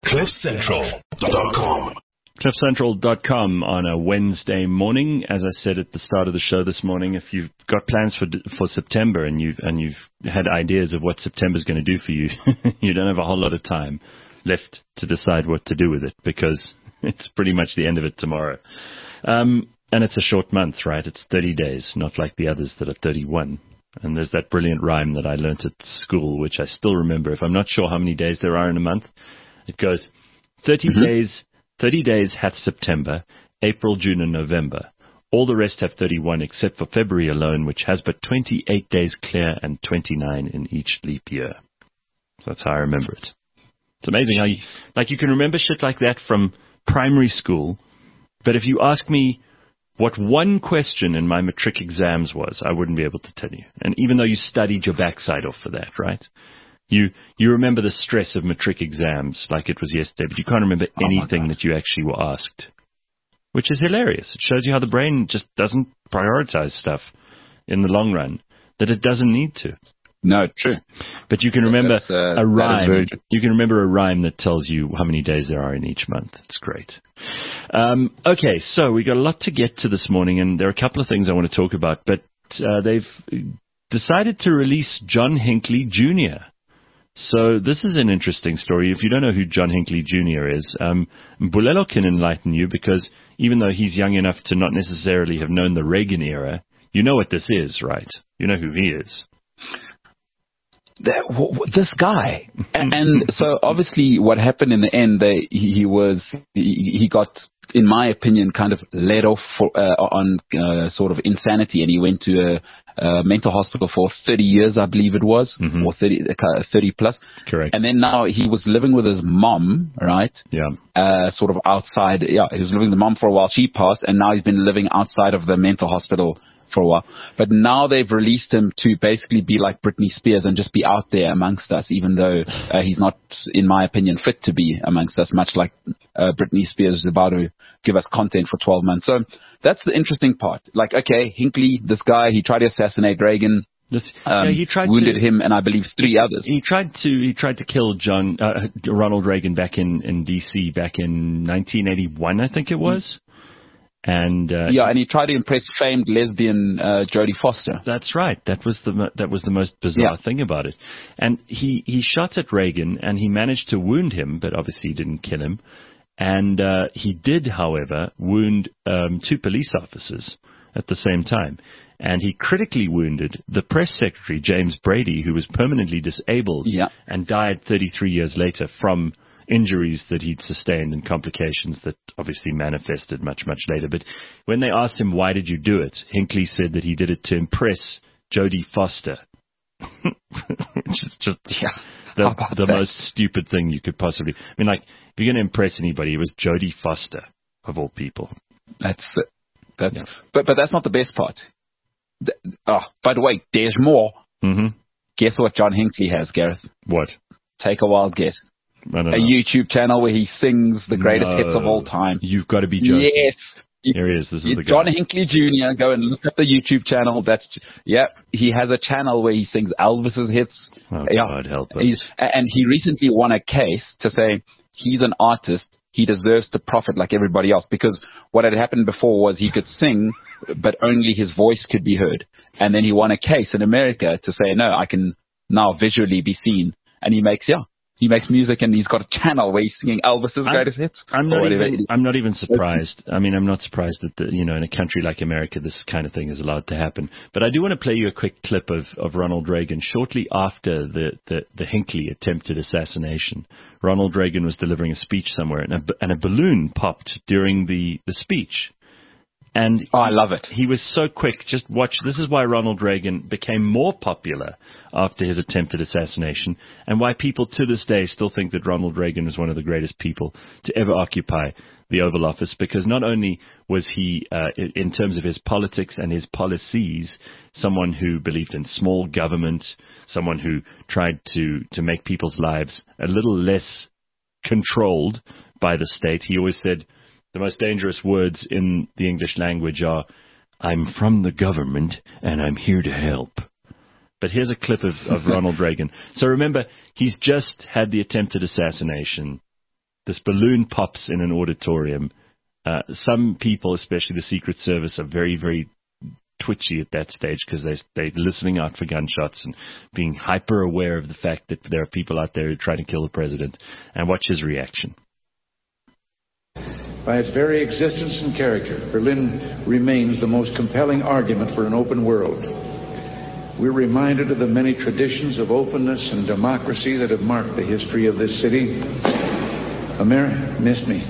CliffCentral.com. CliffCentral.com on a Wednesday morning. As I said at the start of the show this morning, if you've got plans for September and you've had ideas of what September's going to do for you, you don't have a whole lot of time left to decide what to do with it, because it's pretty much the end of it tomorrow. And it's a short month, right? It's 30 days, not like the others that are 31. And there's that brilliant rhyme that I learnt at school, which I still remember. If I'm not sure how many days there are in a month, it goes 30 days hath September, April, June, and November. All the rest have 31, except for February alone, which has but 28 days clear and 29 in each leap year. So that's how I remember it. It's amazing how you can remember shit like that from primary school, but if you ask me what one question in my matric exams was, I wouldn't be able to tell you. And even though you studied your backside off for that, right? You remember the stress of matric exams like it was yesterday, but you can't remember anything that you actually were asked, which is hilarious. It shows you how the brain just doesn't prioritize stuff in the long run, that it doesn't need to. No, true. But you can remember a rhyme. You can remember a rhyme that tells you how many days there are in each month. It's great. Okay, so we got a lot to get to this morning, and there are a couple of things I want to talk about. But they've decided to release John Hinckley Jr. So this is an interesting story. If you don't know who John Hinckley Jr. is, Bulelo can enlighten you, because even though he's young enough to not necessarily have known the Reagan era, you know what this is, right? You know who he is. This guy. And so obviously what happened in the end, he got, in my opinion, kind of led off on sort of insanity, and he went to a mental hospital for 30 years, I believe it was, or 30 plus. Correct. And then now he was living with his mom, right? Yeah. Sort of outside. Yeah, he was living with the mom for a while. She passed, and now he's been living outside of the mental hospital for a while. But now they've released him to basically be like Britney Spears and just be out there amongst us, even though he's not, in my opinion, fit to be amongst us, much like Britney Spears is about to give us content for 12 months. So that's the interesting part. Like, okay, Hinckley, this guy, he tried to assassinate Reagan. He wounded him and I believe 3 others. He tried to kill Ronald Reagan back in D.C. back in 1981, I think it was. And and he tried to impress famed lesbian Jodie Foster. That's right. That was the most bizarre thing about it. And he shot at Reagan, and he managed to wound him, but obviously he didn't kill him. And he did, however, wound 2 police officers at the same time. And he critically wounded the press secretary, James Brady, who was permanently disabled and died 33 years later from injuries that he'd sustained and complications that obviously manifested much, much later. But when they asked him, why did you do it? Hinckley said that he did it to impress Jodie Foster, which is just the most stupid thing you could possibly... I mean, like, if you're going to impress anybody, it was Jodie Foster, of all people. But that's not the best part. By the way, there's more. Guess what John Hinckley has, Gareth? What? Take a wild guess. A YouTube channel where he sings the greatest hits of all time. You've got to be joking. Yes. Here he is. This is the guy. John Hinckley Jr. Go and look up the YouTube channel. He has a channel where he sings Elvis's hits. Oh, God help us. And he recently won a case to say he's an artist. He deserves to profit like everybody else, because what had happened before was he could sing, but only his voice could be heard. And then he won a case in America to say, no, I can now visually be seen. And he makes music, and he's got a channel where he's singing Elvis's greatest hits. I'm not even surprised. I mean, I'm not surprised that in a country like America, this kind of thing is allowed to happen. But I do want to play you a quick clip of Ronald Reagan shortly after the Hinckley attempted assassination. Ronald Reagan was delivering a speech somewhere, and a balloon popped during the speech. And I love it. He was so quick. Just watch. This is why Ronald Reagan became more popular after his attempted assassination, and why people to this day still think that Ronald Reagan was one of the greatest people to ever occupy the Oval Office, because not only was he, in terms of his politics and his policies, someone who believed in small government, someone who tried to make people's lives a little less controlled by the state. He always said, the most dangerous words in the English language are, I'm from the government and I'm here to help. But here's a clip of Ronald Reagan. So remember, he's just had the attempted assassination. this balloon pops in an auditorium. Some people, especially the Secret Service, are very, very twitchy at that stage because they're listening out for gunshots and being hyper aware of the fact that there are people out there who are trying to kill the president. And watch his reaction. By its very existence and character, Berlin remains the most compelling argument for an open world. We're reminded of the many traditions of openness and democracy that have marked the history of this city. America missed me.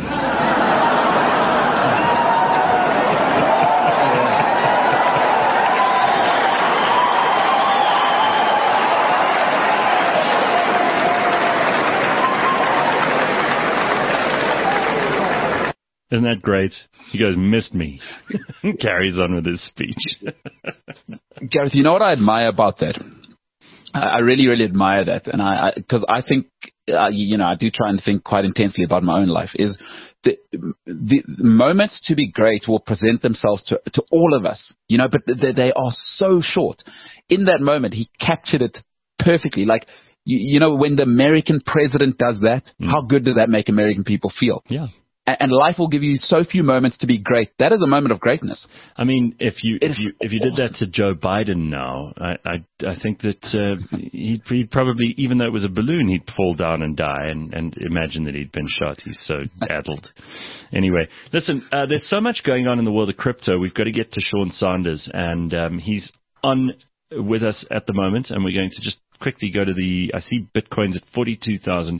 Isn't that great? He goes, missed me. Carries on with his speech. Gareth, you know what I admire about that? I really, really admire that. And because I think, I do try and think quite intensely about my own life, is the moments to be great will present themselves to all of us, but they are so short. In that moment, he captured it perfectly. Like, when the American president does that, how good does that make American people feel? Yeah. And life will give you so few moments to be great. That is a moment of greatness. I mean, if you did that to Joe Biden now, I think that he'd probably, even though it was a balloon, he'd fall down and die and imagine that he'd been shot. He's so addled. Anyway, listen, there's so much going on in the world of crypto. We've got to get to Sean Sanders, and he's on with us at the moment, and we're going to just quickly go to I see Bitcoin's at $42,197.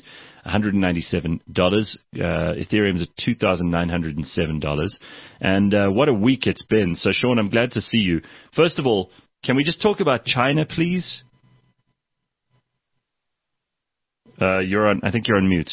Ethereum's at $2,907. And what a week it's been. So, Sean, I'm glad to see you. First of all, can we just talk about China, please? I think you're on mute.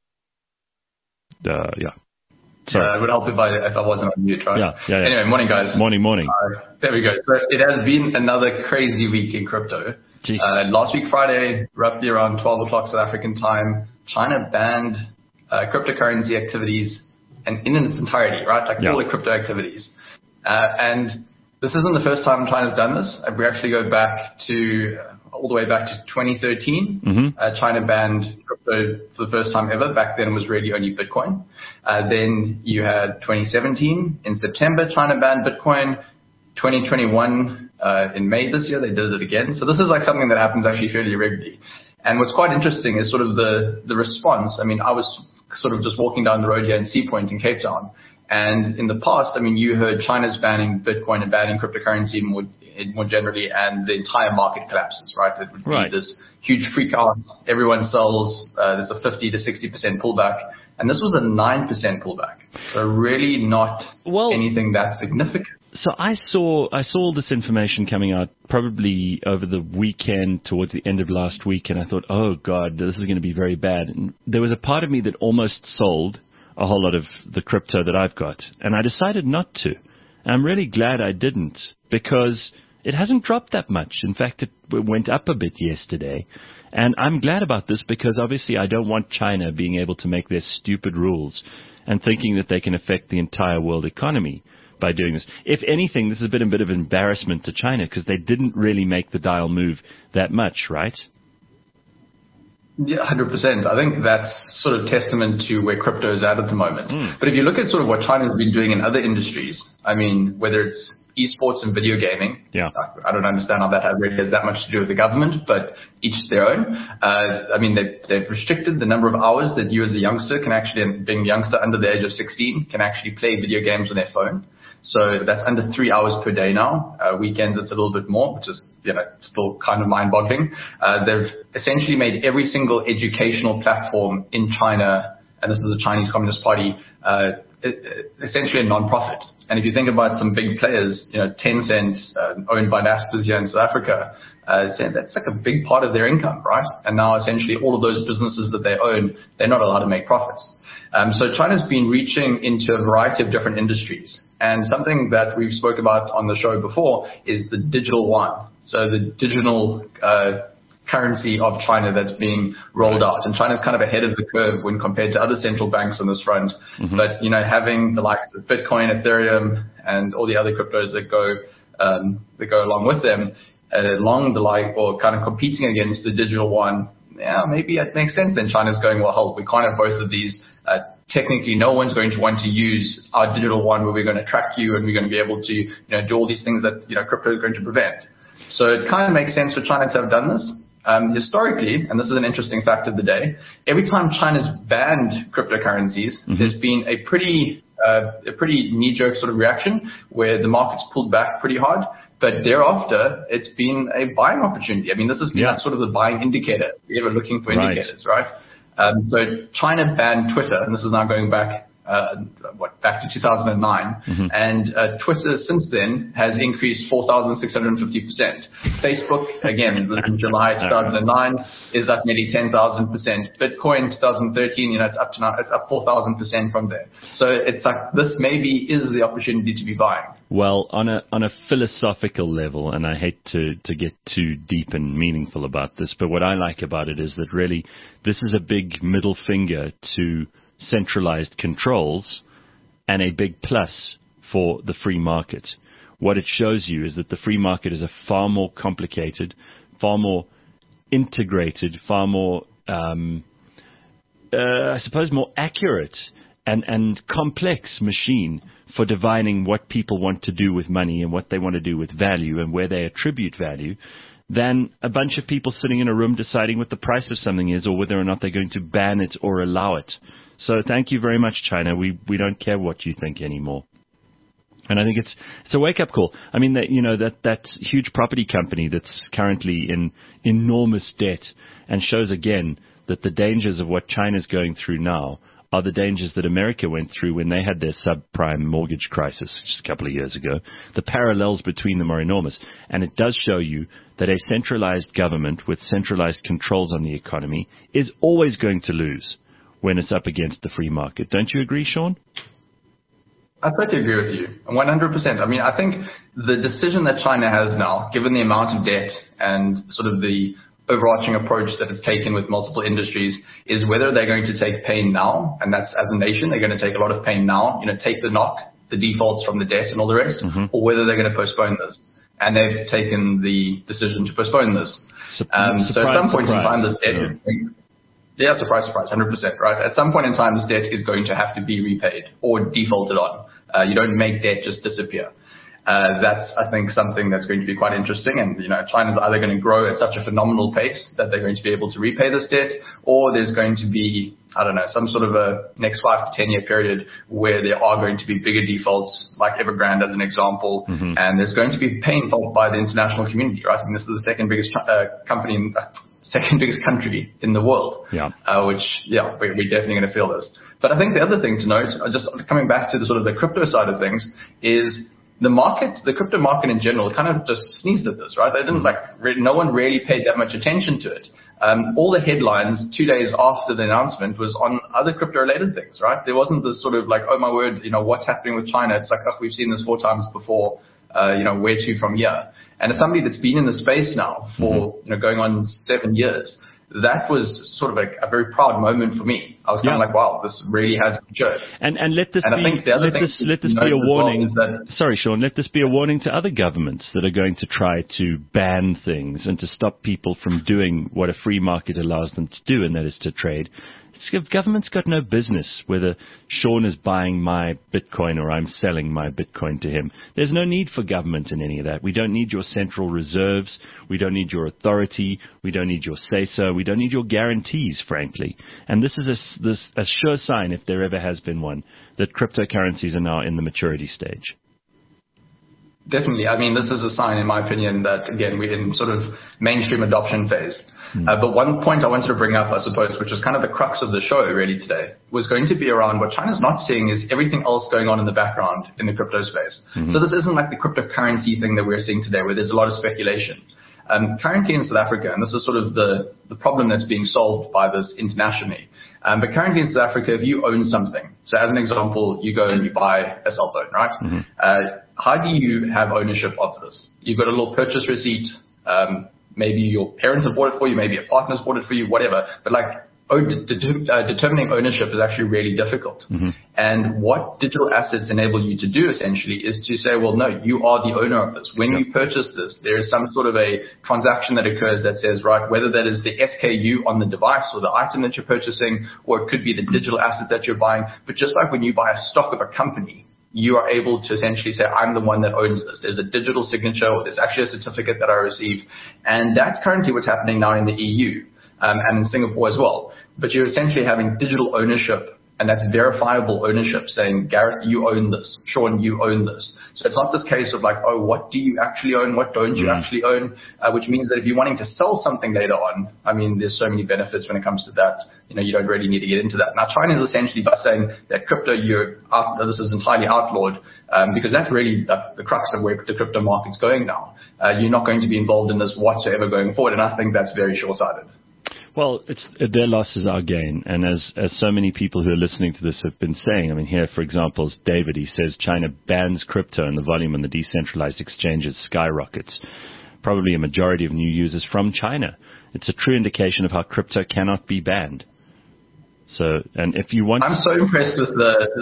Yeah. Sorry. It would help if I wasn't on mute, right? Yeah. Anyway, morning, guys. Morning. There we go. So it has been another crazy week in crypto. Last week, Friday, roughly around 12 o'clock South African time, China banned cryptocurrency activities and in its entirety, right? All the crypto activities. And this isn't the first time China's done this. We actually go back all the way back to 2013. Mm-hmm. China banned crypto for the first time ever. Back then it was really only Bitcoin. Then you had 2017. In September, China banned Bitcoin. 2021, in May this year, they did it again. So this is something that happens actually fairly regularly. And what's quite interesting is sort of the response. I mean, I was sort of just walking down the road here in Sea Point in Cape Town. And in the past, I mean, you heard China's banning Bitcoin and banning cryptocurrency more generally, and the entire market collapses, right? It would be this huge freak out. Everyone sells. There's a 50 to 60% pullback. And this was a 9% pullback. So really not anything that significant. So I saw all this information coming out probably over the weekend, towards the end of last week, and I thought, oh God, this is going to be very bad. And there was a part of me that almost sold a whole lot of the crypto that I've got, and I decided not to. And I'm really glad I didn't, because it hasn't dropped that much. In fact, it went up a bit yesterday. And I'm glad about this because obviously I don't want China being able to make their stupid rules and thinking that they can affect the entire world economy by doing this. If anything, this has been a bit of embarrassment to China because they didn't really make the dial move that much, right? Yeah, 100%. I think that's sort of testament to where crypto is at the moment. But if you look at sort of what China's been doing in other industries, I mean, whether it's esports and video gaming, I don't understand how that really has that much to do with the government, but each their own. I mean, they've restricted the number of hours that you as a youngster can actually, being a youngster under the age of 16, can actually play video games on their phone. So that's under 3 hours per day now. Weekends, it's a little bit more, which is, still kind of mind-boggling. They've essentially made every single educational platform in China, and this is the Chinese Communist Party, essentially a non-profit. And if you think about some big players, Tencent, owned by Naspers here in South Africa, that's like a big part of their income, right? And now essentially all of those businesses that they own, they're not allowed to make profits. So China's been reaching into a variety of different industries. And something that we've spoke about on the show before is the digital yuan. So the digital currency of China that's being rolled out. And China's kind of ahead of the curve when compared to other central banks on this front. Mm-hmm. But, having the likes of Bitcoin, Ethereum, and all the other cryptos that go along with them, along the like, or kind of competing against the digital yuan, yeah, maybe it makes sense. Then China's going, well, hold, we can't have both of these. Technically, no one's going to want to use our digital one where we're going to track you and we're going to be able to, do all these things that, crypto is going to prevent. So it kind of makes sense for China to have done this. Historically, and this is an interesting fact of the day, every time China's banned cryptocurrencies, there's been a pretty knee-jerk sort of reaction where the market's pulled back pretty hard. But thereafter, it's been a buying opportunity. I mean, this has been sort of the buying indicator. We're ever looking for indicators, right? So China banned Twitter, and this is now going back, back to 2009. And Twitter since then has increased 4,650%. Facebook, again, in July 2009, is up nearly 10,000%. Bitcoin 2013, it's up to now, it's up 4,000% from there. So it's like this maybe is the opportunity to be buying. Well, on a philosophical level, and I hate to get too deep and meaningful about this, but what I like about it is that really this is a big middle finger to centralized controls and a big plus for the free market. What it shows you is that the free market is a far more complicated, far more integrated, far more, I suppose, more accurate and complex machine for divining what people want to do with money and what they want to do with value and where they attribute value than a bunch of people sitting in a room deciding what the price of something is or whether or not they're going to ban it or allow it. So thank you very much, China. We don't care what you think anymore. And I think it's a wake-up call. I mean, that huge property company that's currently in enormous debt and shows again that the dangers of what China's going through now are the dangers that America went through when they had their subprime mortgage crisis just a couple of years ago. The parallels between them are enormous. And it does show you that a centralized government with centralized controls on the economy is always going to lose when it's up against the free market. Don't you agree, Sean? I totally agree with you, 100%. I mean, I think the decision that China has now, given the amount of debt and sort of the overarching approach that it's taken with multiple industries, is whether they're going to take pain now, and that's as a nation, they're going to take a lot of pain now, take the knock, the defaults from the debt and all the rest, or whether they're going to postpone this. And they've taken the decision to postpone this. So at some point in time, this debt is surprise, 100%, right? At some point in time, this debt is going to have to be repaid or defaulted on. You don't make debt just disappear. That's, I think, something that's going to be quite interesting. And, China's either going to grow at such a phenomenal pace that they're going to be able to repay this debt, or there's going to be, I don't know, some sort of a next 5 to 10 year period where there are going to be bigger defaults, like Evergrande as an example. And there's going to be pain felt by the international community, right? I mean, this is the second biggest second biggest country in the world, which, we're definitely going to feel this. But I think the other thing to note, just coming back to the sort of the crypto side of things, is the market, the crypto market in general, kind of just sneezed at this, right? They didn't no one really paid that much attention to it. All the headlines 2 days after the announcement was on other crypto related things, right? There wasn't this sort of like, oh my word, what's happening with China? It's like, oh, we've seen this 4 times before, where to from here? And as somebody that's been in the space now for, going on 7 years, that was sort of a very proud moment for me. I was kind of like, wow, this really has matured. And let this be a warning. Sorry, Sean, let this be a warning to other governments that are going to try to ban things and to stop people from doing what a free market allows them to do, and that is to trade. Government's got no business whether Sean is buying my Bitcoin or I'm selling my Bitcoin to him. There's no need for government in any of that. We don't need your central reserves. We don't need your authority. We don't need your say-so. We don't need your guarantees, frankly. And this is a sure sign, if there ever has been one, that cryptocurrencies are now in the maturity stage. Definitely. I mean, this is a sign, in my opinion, that, again, we're in sort of mainstream adoption phase. But one point I wanted to bring up, I suppose, which was kind of the crux of the show really today, was going to be around what China's not seeing is everything else going on in the background in the crypto space. So this isn't like the cryptocurrency thing that we're seeing today where there's a lot of speculation. Currently in South Africa, and this is sort of the problem that's being solved by this internationally, but currently in South Africa, if you own something, so as an example, you go and you buy a cell phone, right? How do you have ownership of this? You've got a little purchase receipt. Maybe your parents have bought it for you. Maybe a partner's bought it for you, whatever. But determining ownership is actually really difficult. Mm-hmm. And what digital assets enable you to do essentially is to say, well, no, you are the owner of this. When you purchase this, there is some sort of a transaction that occurs that says, right, whether that is the SKU on the device or the item that you're purchasing, or it could be the digital asset that you're buying. But just like when you buy a stock of a company, you are able to essentially say, I'm the one that owns this. There's a digital signature, or there's actually a certificate that I receive. And that's currently what's happening now in the EU, and in Singapore as well. But you're essentially having digital ownership, and that's verifiable ownership, saying, Gareth, you own this. Sean, you own this. So it's not this case of like, oh, what do you actually own? What don't you actually own? Which means that if you're wanting to sell something later on, I mean, there's so many benefits when it comes to that. You don't really need to get into that. Now, China is essentially by saying that crypto, this is entirely outlawed, because that's really the crux of where the crypto market's going now. You're not going to be involved in this whatsoever going forward, and I think that's very short-sighted. Well, it's their loss is our gain, and as so many people who are listening to this have been saying, I mean, here, for example, is David. He says China bans crypto and the volume on the decentralized exchanges skyrockets. Probably a majority of new users from China. It's a true indication of how crypto cannot be banned. So, and if you want, I'm so impressed with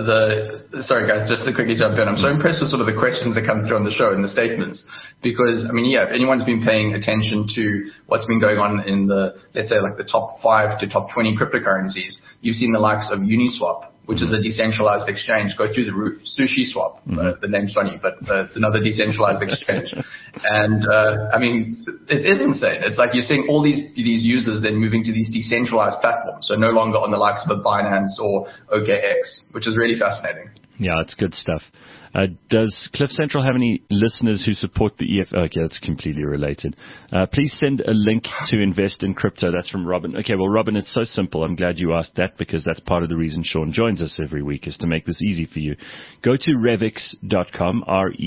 sorry guys, just to quickly jump in. I'm so impressed with sort of the questions that come through on the show and the statements, because I mean, if anyone's been paying attention to what's been going on in let's say like the top 5 to top 20 cryptocurrencies, you've seen the likes of Uniswap, which is a decentralized exchange, go through the roof. SushiSwap, the name's funny, but it's another decentralized exchange. And I mean, it is insane. It's like you're seeing all these users then moving to these decentralized platforms, so no longer on the likes of a Binance or OKX, which is really fascinating. Yeah, it's good stuff. Does Cliff Central have any listeners who support the EF? Okay, that's completely related. Please send a link to invest in crypto. That's from Robin. Okay, well, Robin, it's so simple. I'm glad you asked that, because that's part of the reason Sean joins us every week, is to make this easy for you. Go to Revix.com,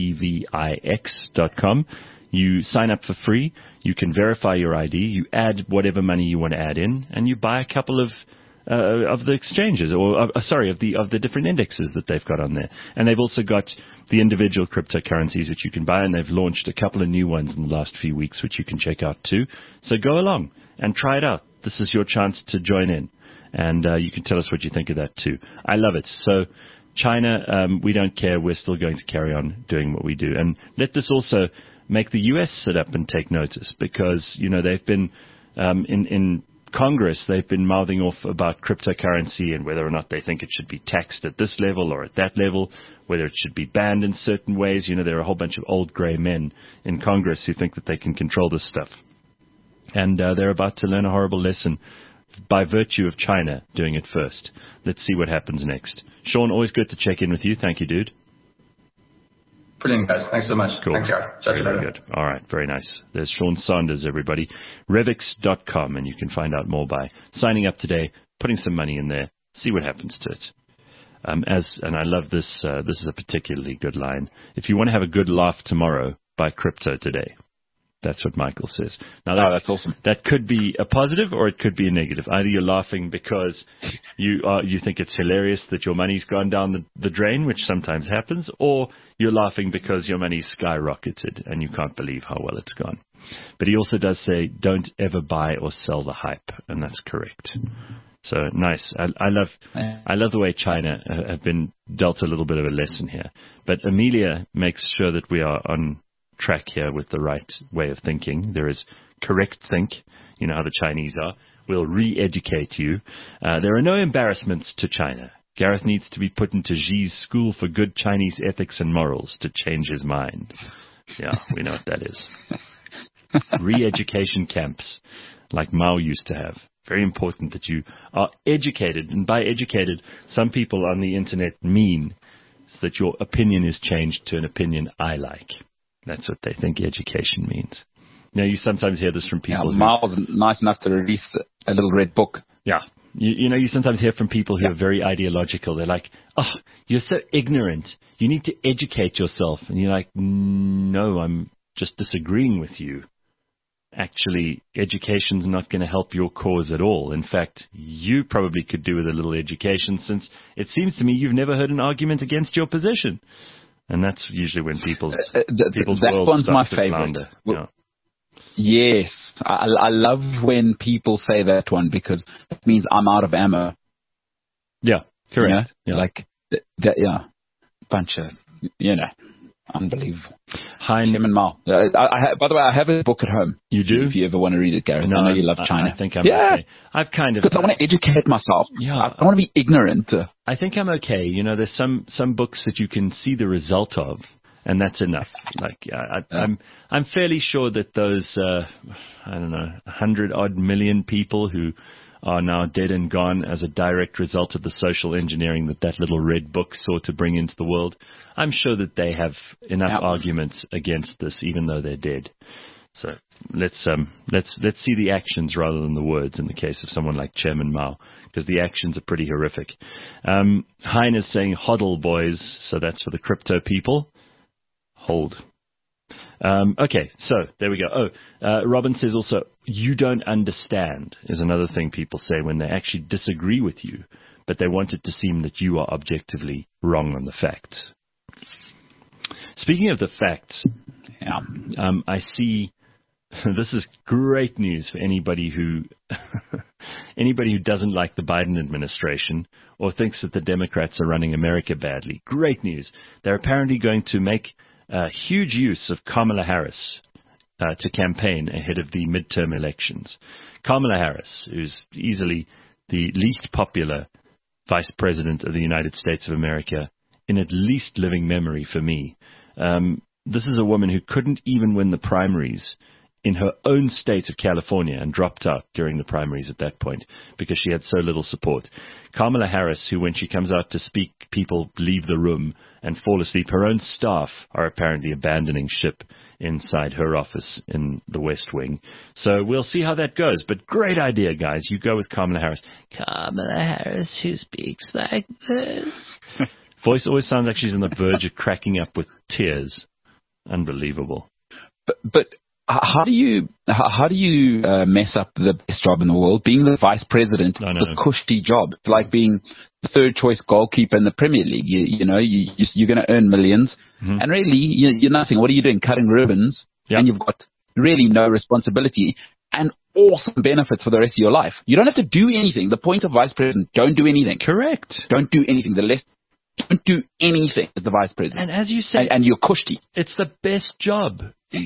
REVIX.com. You sign up for free. You can verify your ID. You add whatever money you want to add in, and you buy a couple of the exchanges, or of the different indexes that they've got on there. And they've also got the individual cryptocurrencies which you can buy, and they've launched a couple of new ones in the last few weeks which you can check out too. So go along and try it out. This is your chance to join in, and you can tell us what you think of that too. I love it. So China, we don't care. We're still going to carry on doing what we do. And let this also make the U.S. sit up and take notice, because, they've been in Congress, they've been mouthing off about cryptocurrency and whether or not they think it should be taxed at this level or at that level, whether it should be banned in certain ways. There are a whole bunch of old gray men in Congress who think that they can control this stuff. And they're about to learn a horrible lesson by virtue of China doing it first. Let's see what happens next. Sean, always good to check in with you. Thank you, dude. Brilliant, guys. Thanks so much. Cool. Thanks, Gareth. Chat to you later. Good. All right. Very nice. There's Sean Sanders, everybody. Revix.com, and you can find out more by signing up today, putting some money in there, see what happens to it. And I love this. This is a particularly good line. If you want to have a good laugh tomorrow, buy crypto today. That's what Michael says. Now, that's awesome. That could be a positive or it could be a negative. Either you're laughing because you think it's hilarious that your money's gone down the drain, which sometimes happens, or you're laughing because your money's skyrocketed and you can't believe how well it's gone. But he also does say, don't ever buy or sell the hype, and that's correct. So nice. I love the way China have been dealt a little bit of a lesson here. But Amelia makes sure that we are on track here with the right way of thinking. There is correct think. You know how the Chinese are. We'll re-educate you. There are no embarrassments to China. Gareth needs to be put into Xi's school for good Chinese ethics and morals to change his mind. Yeah, we know what that is. Re-education camps like Mao used to have. Very important that you are educated. And by educated, some people on the internet mean that your opinion is changed to an opinion I like. That's what they think education means. Now, you sometimes hear this from people. Yeah, Mao was nice enough to release a little red book. Yeah. You sometimes hear from people who are very ideological. They're like, oh, you're so ignorant. You need to educate yourself. And you're like, no, I'm just disagreeing with you. Actually, education's not going to help your cause at all. In fact, you probably could do with a little education, since it seems to me you've never heard an argument against your position. And that's usually when people's that world one's my starts to favorite. flounder. Yeah. Yes. I love when people say that one because it means I'm out of ammo. Yeah, correct. You know? Yeah. Like, yeah. Bunch of, unbelievable. Chairman Mao. By the way, I have a book at home. You do? If you ever want to read it, Gareth. No, I know you love China. I think I'm okay. I've kind of... Because I want to educate myself. Yeah. I don't want to be ignorant. I think I'm okay. You know, there's some books that you can see the result of, and that's enough. Like, I'm fairly sure that those, 100-odd million people who are now dead and gone as a direct result of the social engineering that little red book sought to bring into the world, I'm sure that they have enough arguments against this, even though they're dead. So let's see the actions rather than the words in the case of someone like Chairman Mao, because the actions are pretty horrific. Hein is saying hodl, boys, so that's for the crypto people. Hold. Okay, so there we go. Robin says also, you don't understand is another thing people say when they actually disagree with you, but they want it to seem that you are objectively wrong on the facts. Speaking of the facts, I see this is great news for anybody who doesn't like the Biden administration or thinks that the Democrats are running America badly. Great news. They're apparently going to make huge use of Kamala Harris to campaign ahead of the midterm elections. Kamala Harris, who's easily the least popular vice president of the United States of America in at least living memory for me. This is a woman who couldn't even win the primaries in her own state of California and dropped out during the primaries at that point because she had so little support. Kamala Harris, who when she comes out to speak, people leave the room and fall asleep. Her own staff are apparently abandoning ship inside her office in the West Wing. So we'll see how that goes. But great idea, guys. You go with Kamala Harris. Kamala Harris, who speaks like this. Voice always sounds like she's on the verge of cracking up with tears. Unbelievable. But how do you mess up the best job in the world? Being the vice president, the cushy job. It's like being the third choice goalkeeper in the Premier League. You're going to earn millions, and really you're nothing. What are you doing? Cutting ribbons, and you've got really no responsibility and awesome benefits for the rest of your life. You don't have to do anything. The point of vice president: don't do anything. Correct. Don't do anything. Don't do anything as the vice president. And as you say, and you're cushy. It's the best job.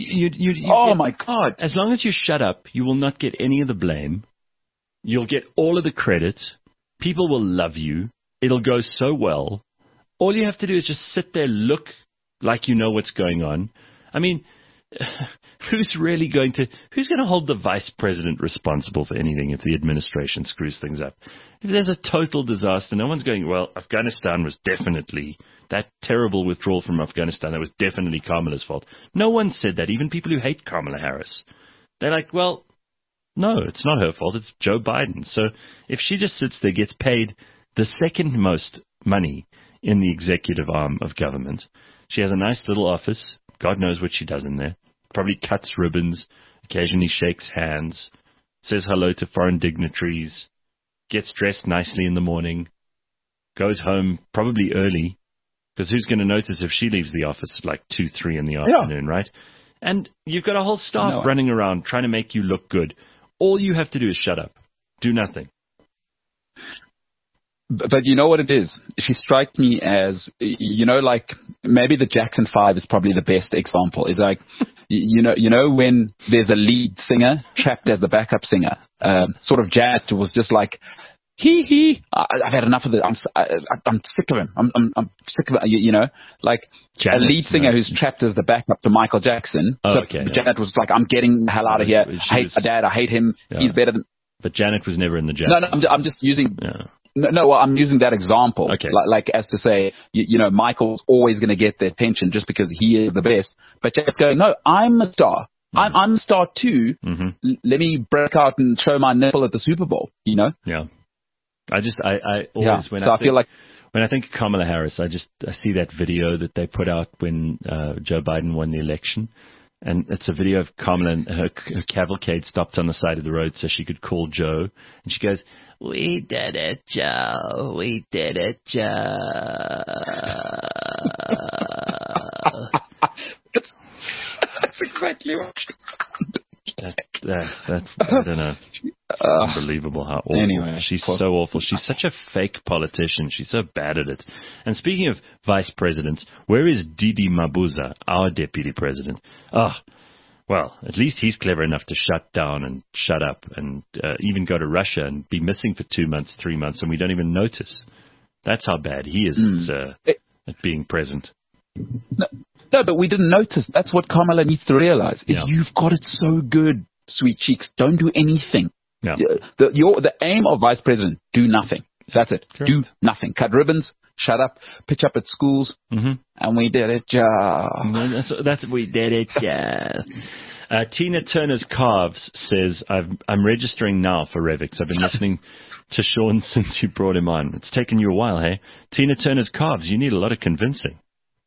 My God. As long as you shut up, you will not get any of the blame. You'll get all of the credit. People will love you. It'll go so well. All you have to do is just sit there, look like you know what's going on. I mean, who's going to hold the vice president responsible for anything if the administration screws things up? If there's a total disaster, no one's going, well, Afghanistan was definitely that terrible withdrawal from Afghanistan. That was definitely Kamala's fault. No one said that, even people who hate Kamala Harris. They're like, well, no, it's not her fault. It's Joe Biden. So if she just sits there, gets paid the second most money in the executive arm of government, she has a nice little office. God knows what she does in there. Probably cuts ribbons, occasionally shakes hands, says hello to foreign dignitaries, gets dressed nicely in the morning, goes home probably early, because who's going to notice if she leaves the office at like 2, 3 in the afternoon, right? And you've got a whole staff running around trying to make you look good. All you have to do is shut up. Do nothing. But you know what it is? She strikes me as, like maybe the Jackson 5 is probably the best example. It's like, you know when there's a lead singer trapped as the backup singer, sort of Janet was just like, I've had enough of this. I'm sick of him. I'm sick of it. Like Janet, a lead singer who's trapped as the backup to Michael Jackson. Janet was like, I'm getting the hell out of here. I hate my dad. I hate him. Yeah. He's better than. But Janet was never in the Jackson. No, I'm just using. Yeah. No, well, I'm using that example, like as to say, Michael's always going to get the attention just because he is the best. But Jack's going, no, I'm a star. Mm-hmm. I'm a star too. Mm-hmm. Let me break out and show my nipple at the Super Bowl. Yeah. I always I feel like when I think of Kamala Harris, I see that video that they put out when Joe Biden won the election. And it's a video of Kamala and her cavalcade stopped on the side of the road so she could call Joe. And she goes, "We did it, Joe. We did it, Joe." That's exactly what she said. I don't know. Unbelievable how awful. Anyway, she's so awful. She's such a fake politician. She's so bad at it. And speaking of vice presidents, where is Didi Mabuza, our deputy president? Well, at least he's clever enough to shut down and shut up and even go to Russia and be missing for 2 months, 3 months, and we don't even notice. That's how bad he is at being present. No, but we didn't notice. That's what Kamala needs to realize, is you've got it so good, sweet cheeks. Don't do anything. Yeah. The aim of vice president, do nothing. That's it. Correct. Do nothing. Cut ribbons, shut up, pitch up at schools, and we did it, We did it, Tina Turner's Calves says, I'm registering now for Revix. I've been listening to Sean since you brought him on. It's taken you a while, hey? Tina Turner's Calves, you need a lot of convincing.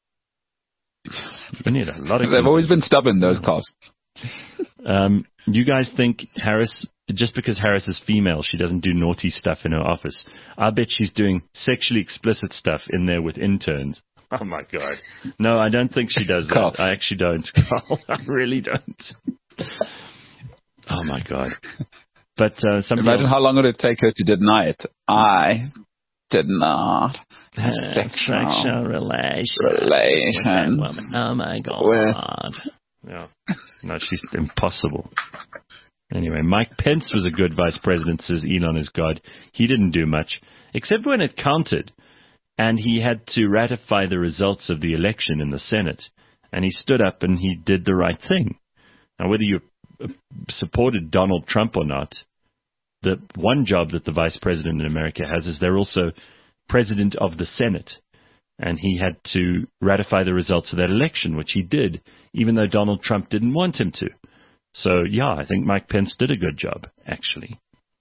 You need a lot of They've always been stubborn, those calves. You guys think Harris, just because Harris is female, she doesn't do naughty stuff in her office? I bet she's doing sexually explicit stuff in there with interns. Oh, my God. No, I don't think she does that. I actually don't, Carl. I really don't. Oh, my God. But imagine how long it would take her to deny it. I did not have sexual relations. Oh, my God. Yeah. No, she's impossible. Anyway, Mike Pence was a good vice president, says Elon is God. He didn't do much, except when it counted. And he had to ratify the results of the election in the Senate. And he stood up and he did the right thing. Now, whether you supported Donald Trump or not, the one job that the vice president in America has is they're also president of the Senate. And he had to ratify the results of that election, which he did, even though Donald Trump didn't want him to. So, yeah, I think Mike Pence did a good job, actually.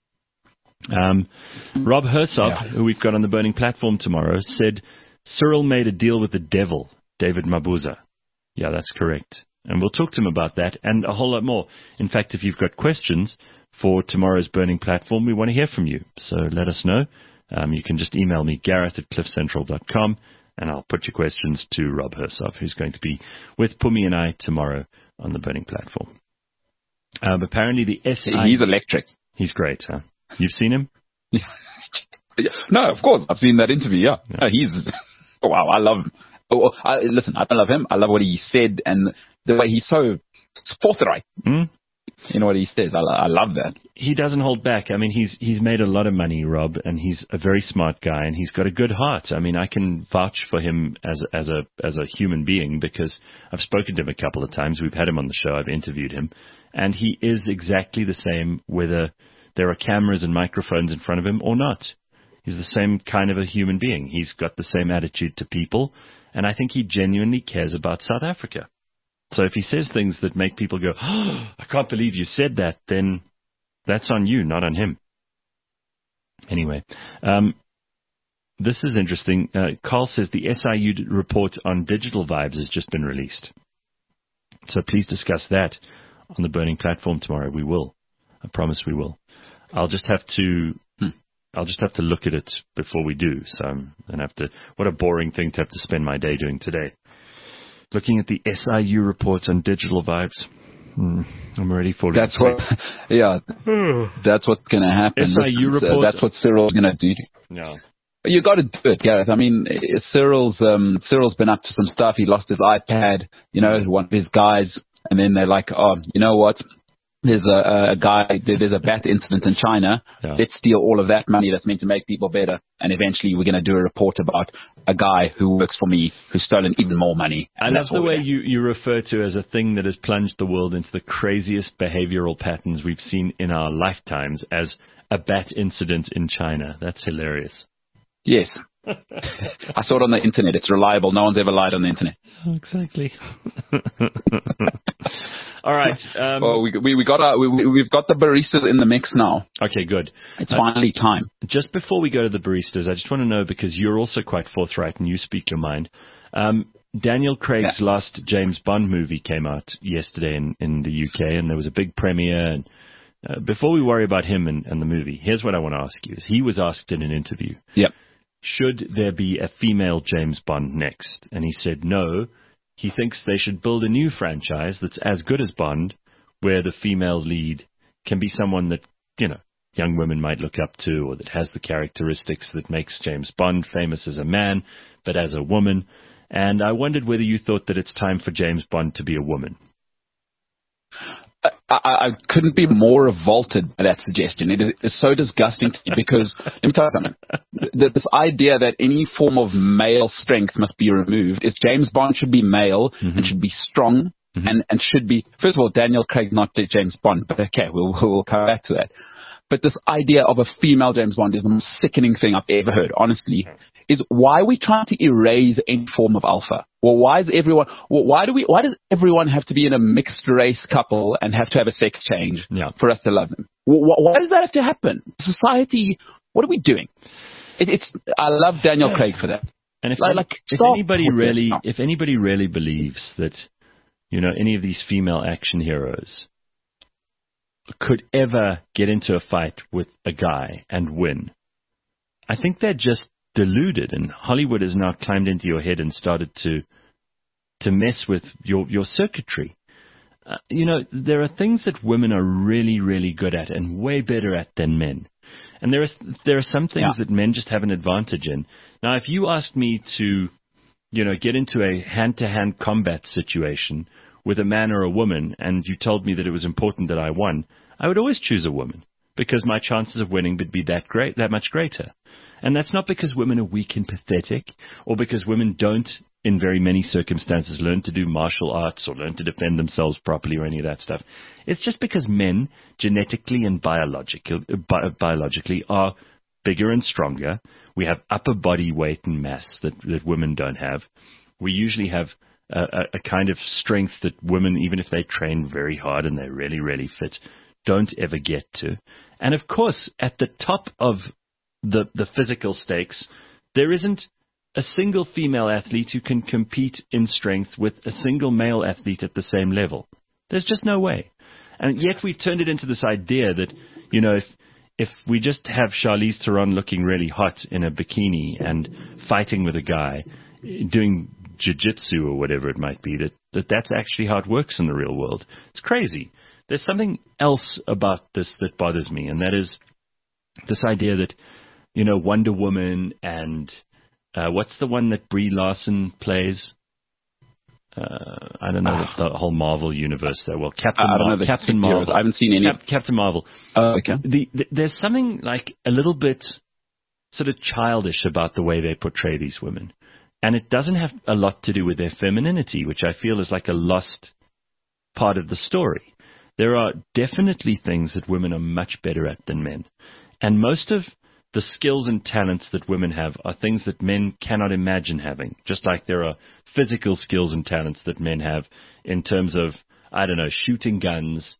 Rob Hersov, who we've got on the Burning Platform tomorrow, said Cyril made a deal with the devil, David Mabuza. Yeah, that's correct. And we'll talk to him about that and a whole lot more. In fact, if you've got questions for tomorrow's Burning Platform, we want to hear from you. So let us know. You can just email me, Gareth@cliffcentral.com, and I'll put your questions to Rob Hersov, who's going to be with Pumi and I tomorrow on the Burning Platform. Apparently the SI... He's electric. He's great, huh? You've seen him? No, of course. I've seen that interview, yeah. No, he's... Wow, I love him. Listen, I love him. I love what he said and the way he's so forthright. You know what he says. I love that. He doesn't hold back. I mean, he's made a lot of money, Rob, and he's a very smart guy, and he's got a good heart. I mean, I can vouch for him as a human being because I've spoken to him a couple of times. We've had him on the show. I've interviewed him, and he is exactly the same whether there are cameras and microphones in front of him or not. He's the same kind of a human being. He's got the same attitude to people, and I think he genuinely cares about South Africa. So if he says things that make people go, oh, I can't believe you said that, then that's on you, not on him. Anyway, this is interesting. Carl says the SIU report on Digital Vibes has just been released. So please discuss that on the Burning Platform tomorrow. We will. I promise we will. I'll just have to look at it before we do. So I'm going to have to, what a boring thing to have to spend my day doing today. Looking at the SIU report on Digital Vibes. I'm already falling asleep. That's what's going to happen. SIU report. That's what Cyril's going to do. No. You got to do it, Gareth. I mean, Cyril's been up to some stuff. He lost his iPad, one of his guys, and then they're like, oh, you know what? There's there's a bat incident in China. Yeah. Let's steal all of that money that's meant to make people better. And eventually we're going to do a report about a guy who works for me who's stolen even more money. I love the way you refer to as a thing that has plunged the world into the craziest behavioral patterns we've seen in our lifetimes as a bat incident in China. That's hilarious. Yes. I saw it on the internet. It's reliable. No one's ever lied on the internet. Exactly. All right. Well, we've got the baristas in the mix now. Okay, good. It's finally time. Just before we go to the baristas, I just want to know, because you're also quite forthright and you speak your mind. Daniel Craig's last James Bond movie came out yesterday in the UK, and there was a big premiere. And before we worry about him and the movie, here's what I want to ask you. He was asked in an interview. Yep. Should there be a female James Bond next? And he said no. He thinks they should build a new franchise that's as good as Bond where the female lead can be someone that, young women might look up to, or that has the characteristics that makes James Bond famous as a man, but as a woman. And I wondered whether you thought that it's time for James Bond to be a woman. I couldn't be more revolted by that suggestion. It is so disgusting to me because, let me tell you something. This idea that any form of male strength must be removed is James Bond should be male and should be strong and should be, first of all, Daniel Craig, not James Bond, but okay, we'll come back to that. But this idea of a female James Bond is the most sickening thing I've ever heard, honestly. Is why are we trying to erase any form of alpha? Well, why does everyone have to be in a mixed race couple and have to have a sex change for us to love them? Why does that have to happen? Society, what are we doing? I love Daniel Craig for that. And if anybody really believes that, any of these female action heroes could ever get into a fight with a guy and win, I think they're just deluded, and Hollywood has now climbed into your head and started to mess with your circuitry. There are things that women are really, really good at and way better at than men. And there are some things that men just have an advantage in. Now, if you asked me to, get into a hand-to-hand combat situation with a man or a woman, and you told me that it was important that I won, I would always choose a woman because my chances of winning would be that much greater. And that's not because women are weak and pathetic, or because women don't, in very many circumstances, learn to do martial arts or learn to defend themselves properly or any of that stuff. It's just because men, genetically and biologically, are bigger and stronger. We have upper body weight and mass that women don't have. We usually have a kind of strength that women, even if they train very hard and they're really, really fit, don't ever get to. And of course, at the top of the physical stakes, there isn't a single female athlete who can compete in strength with a single male athlete at the same level. There's just no way. And yet we've turned it into this idea that, if we just have Charlize Theron looking really hot in a bikini and fighting with a guy, doing jiu-jitsu or whatever it might be, that's actually how it works in the real world. It's crazy. There's something else about this that bothers me, and that is this idea that, Wonder Woman and what's the one that Brie Larson plays? I don't know the whole Marvel universe there. Well, Captain Marvel. I haven't seen any. Captain Marvel. Okay. There's something like a little bit sort of childish about the way they portray these women. And it doesn't have a lot to do with their femininity, which I feel is like a lost part of the story. There are definitely things that women are much better at than men. And most of the skills and talents that women have are things that men cannot imagine having, just like there are physical skills and talents that men have in terms of, shooting guns,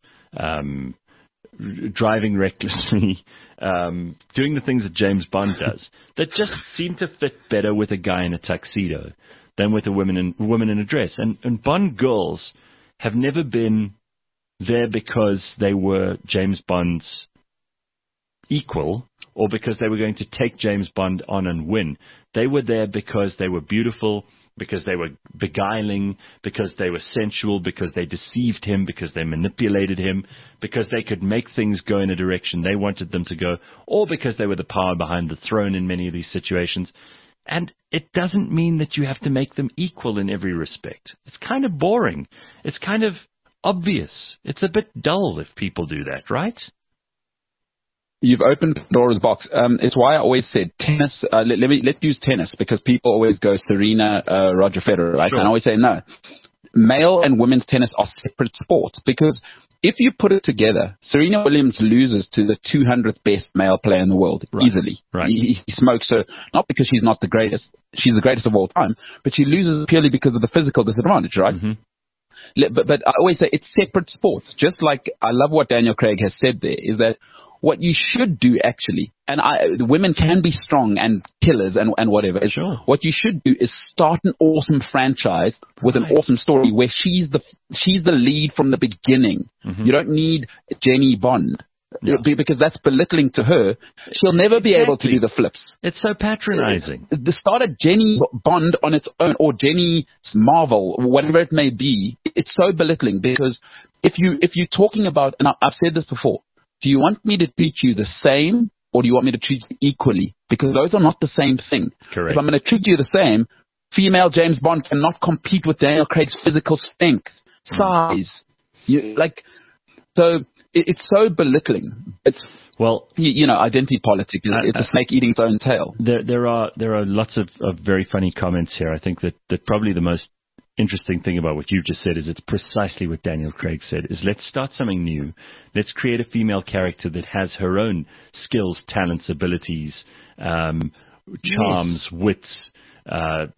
driving recklessly, doing the things that James Bond does, that just seem to fit better with a guy in a tuxedo than with a woman in a dress. And Bond girls have never been there because they were James Bond's equal or because they were going to take James Bond on and win. They were there because they were beautiful, because they were beguiling, because they were sensual, because they deceived him, because they manipulated him, because they could make things go in a direction they wanted them to go, or because they were the power behind the throne in many of these situations. And it doesn't mean that you have to make them equal in every respect. It's kind of boring. It's kind of obvious. It's a bit dull if people do that, right? You've opened Pandora's box. It's why I always said tennis. Let's use tennis because people always go Serena, Roger Federer, right? Sure. And I always say no. Male and women's tennis are separate sports because if you put it together, Serena Williams loses to the 200th best male player in the world easily. Right. He smokes her, not because she's not the greatest. She's the greatest of all time, but she loses purely because of the physical disadvantage, right? Mm-hmm. But I always say it's separate sports. Just like I love what Daniel Craig has said there is that what you should do actually, and the women can be strong and killers and whatever. Sure. What you should do is start an awesome franchise with an awesome story where she's the lead from the beginning. Mm-hmm. You don't need Jenny Bond. because that's belittling to her. She'll never be able to do the flips. It's so patronizing. The start of Jenny Bond on its own, or Jenny Marvel, whatever it may be, it's so belittling, because if you're talking about, and I've said this before, do you want me to treat you the same, or do you want me to treat you equally? Because those are not the same thing. Correct. If I'm going to treat you the same, female James Bond cannot compete with Daniel Craig's physical strength, size. So it's so belittling. It's, identity politics. It's a snake eating its own tail. There are lots of very funny comments here. I think that probably the most interesting thing about what you've just said is it's precisely what Daniel Craig said, is let's start something new. Let's create a female character that has her own skills, talents, abilities, charms, wits, her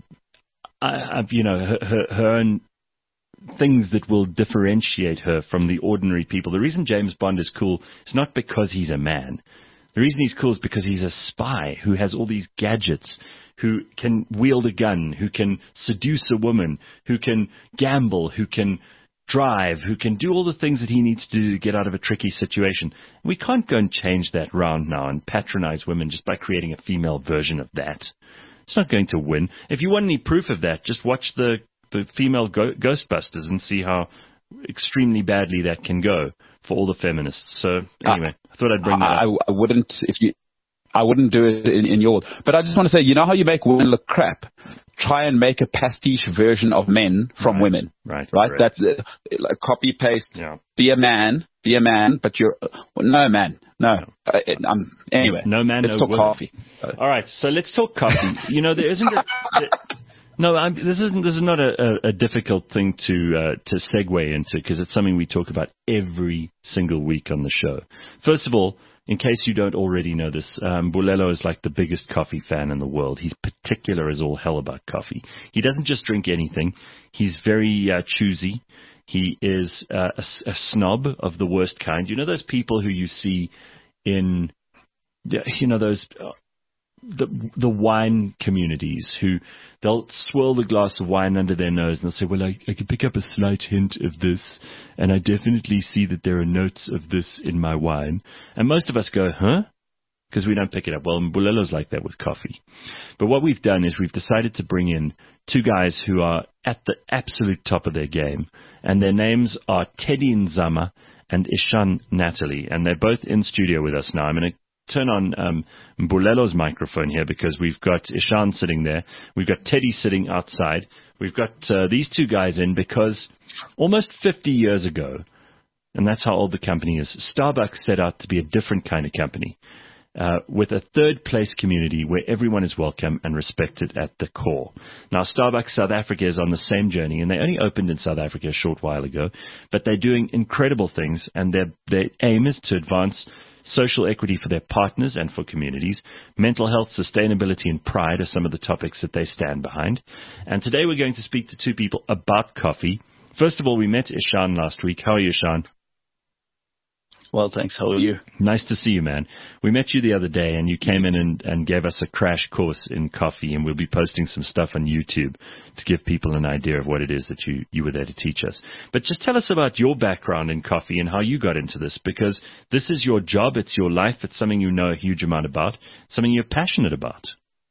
own things that will differentiate her from the ordinary people. The reason James Bond is cool is not because he's a man. The reason he's cool is because he's a spy who has all these gadgets, who can wield a gun, who can seduce a woman, who can gamble, who can drive, who can do all the things that he needs to do to get out of a tricky situation. We can't go and change that round now and patronize women just by creating a female version of that. It's not going to win. If you want any proof of that, just watch the female Ghostbusters and see how extremely badly that can go for all the feminists. So anyway, I thought I'd bring that up. I wouldn't do it in yours. But I just want to say, you know how you make women look crap? Try and make a pastiche version of men from women. Right. That's copy paste. Yeah. Be a man, but you're no man. No. Anyway. No man. Let's talk coffee. All right. So let's talk coffee. There isn't this is not a difficult thing to segue into, because it's something we talk about every single week on the show. First of all, in case you don't already know this, Bulelo is like the biggest coffee fan in the world. He's particular as all hell about coffee. He doesn't just drink anything. He's very choosy. He is a snob of the worst kind. You know those people who you see in, those the wine communities who they'll swirl the glass of wine under their nose and they'll say, well, I can pick up a slight hint of this, and I definitely see that there are notes of this in my wine. And most of us go, huh? Because we don't pick it up. Well, Bulelo's like that with coffee. But what we've done is we've decided to bring in two guys who are at the absolute top of their game, and their names are Teddy Nzama and Ishan Natalie, and they're both in studio with us now. I'm going to turn on Bulelo's microphone here because we've got Ishan sitting there. We've got Teddy sitting outside. We've got these two guys in because almost 50 years ago, and that's how old the company is, Starbucks set out to be a different kind of company with a third place community where everyone is welcome and respected at the core. Now, Starbucks South Africa is on the same journey, and they only opened in South Africa a short while ago, but they're doing incredible things, and their aim is to advance social equity for their partners and for communities. Mental health, sustainability, and pride are some of the topics that they stand behind. And today we're going to speak to two people about coffee. First of all, we met Ishan last week. How are you, Ishan? Well, thanks. How are you? Nice to see you, man. We met you the other day, and you came in and gave us a crash course in coffee, and we'll be posting some stuff on YouTube to give people an idea of what it is that you were there to teach us. But just tell us about your background in coffee and how you got into this, because this is your job, it's your life, it's something you know a huge amount about, something you're passionate about.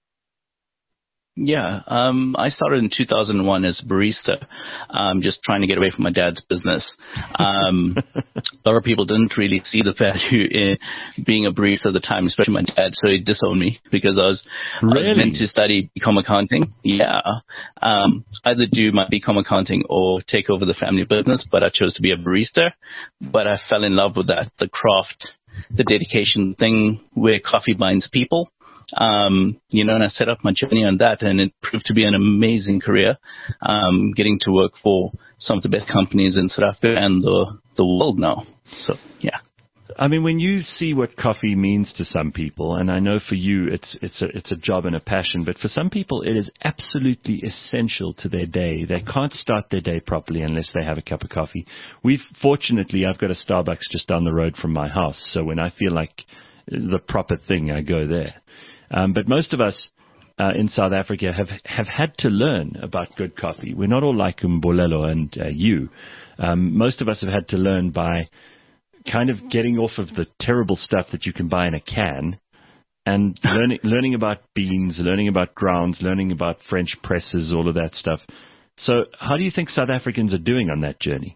Yeah, I started in 2001 as a barista, just trying to get away from my dad's business. A lot of people didn't really see the value in being a barista at the time, especially my dad, so he disowned me because I was meant to study BCom accounting. Yeah, either do my BCom accounting or take over the family business, but I chose to be a barista. But I fell in love with that, the craft, the dedication thing where coffee binds people. And I set up my journey on that, and it proved to be an amazing career, getting to work for some of the best companies in South Africa and the world now. So, yeah. I mean, when you see what coffee means to some people, and I know for you it's a job and a passion, but for some people it is absolutely essential to their day. They can't start their day properly unless they have a cup of coffee. Fortunately, I've got a Starbucks just down the road from my house, so when I feel like the proper thing, I go there. But most of us in South Africa have had to learn about good coffee. We're not all like Bulelo and you. Most of us have had to learn by kind of getting off of the terrible stuff that you can buy in a can and learning about beans, learning about grounds, learning about French presses, all of that stuff. So how do you think South Africans are doing on that journey?